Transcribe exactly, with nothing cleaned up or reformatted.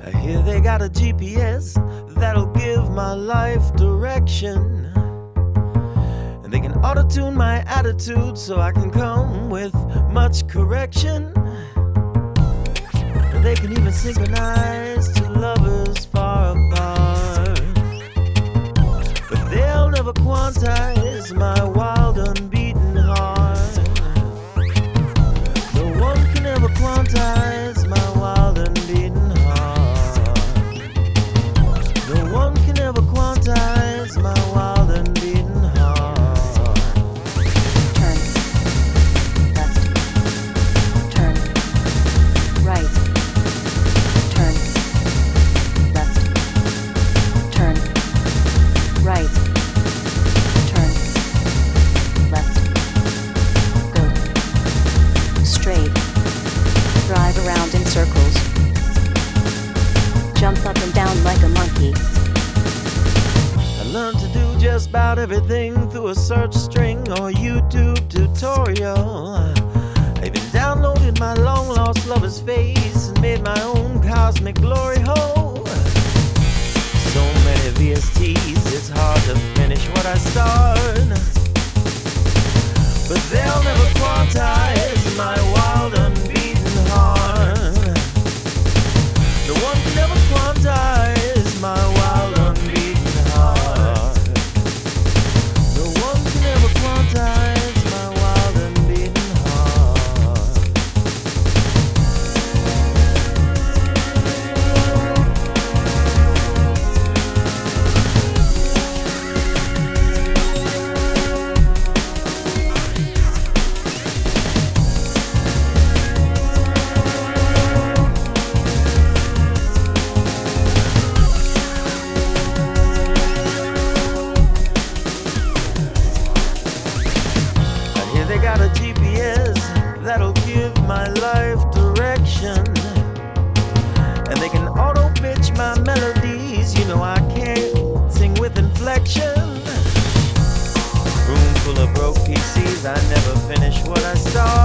I hear they got a G P S that'll give my life direction. And they can auto-tune my attitude so I can come with much correction. And they can even synchronize two lovers far apart. But they'll never quantize my wild unbeaten heart. No one can ever quantize my wild unbeaten heart. No one can ever quantize my wild unbeaten heart. Turn left. Turn right. Turn left. Turn right. Turn left. Go straight. Drive around in circles. Jump up and down like a monkey. I learned to do just about everything through a search string or YouTube tutorial. I even downloaded my long lost lover's face and made my own cosmic glory hole. So many V S Ts, it's hard to finish what I start. But they'll never quantize my wild unbeaten heart. No one can ever quantize my wild unbeaten heart. No one can ever quantize my wild unbeaten heart. They got a G P S that'll give my life direction. And they can auto-pitch my melodies. You know I can't sing with inflection. Room full of broke P Cs, I never finish what I start.